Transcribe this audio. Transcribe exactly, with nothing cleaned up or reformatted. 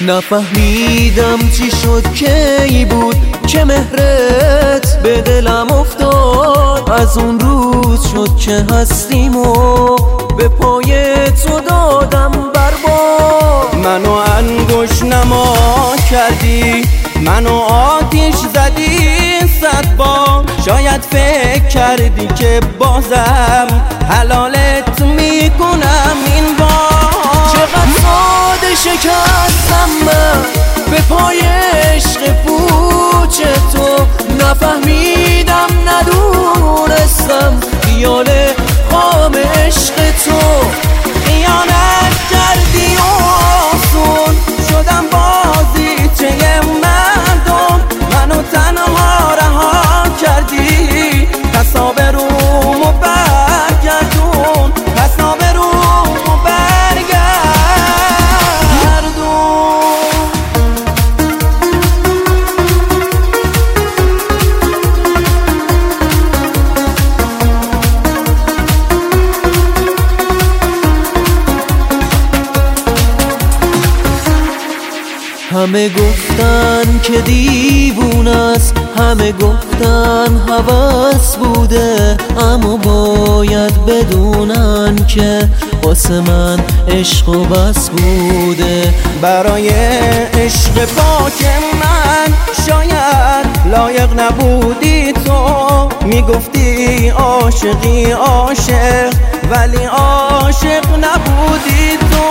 نفهمیدم چی شد کی بود که مهرت به دلم افتاد. از اون روز شد که هستیم و به پای تو دادم برباد. منو انگوش نما کردی، منو آتیش زدی صد بار. شاید فکر کردی که بازم حلالت میکنم این بار. چقدر ساده شکستم من به پای عشق پوچ تو. نفهمیدم ندونستم خیال خام عشق تو. خیانت کردی و آسون شدم بازیچه مردم. منو تنها رها کردی، پس آبرومو برگردون، پس آبرومو برگردون. همه گفتن که دیوونه است، همه گفتن هوس بوده، اما باید بدونن که واسه من عشق و بس بوده. برای عشق پاک من شاید لایق نبودی تو. میگفتی عاشقی عاشق ولی عاشق نبودی تو.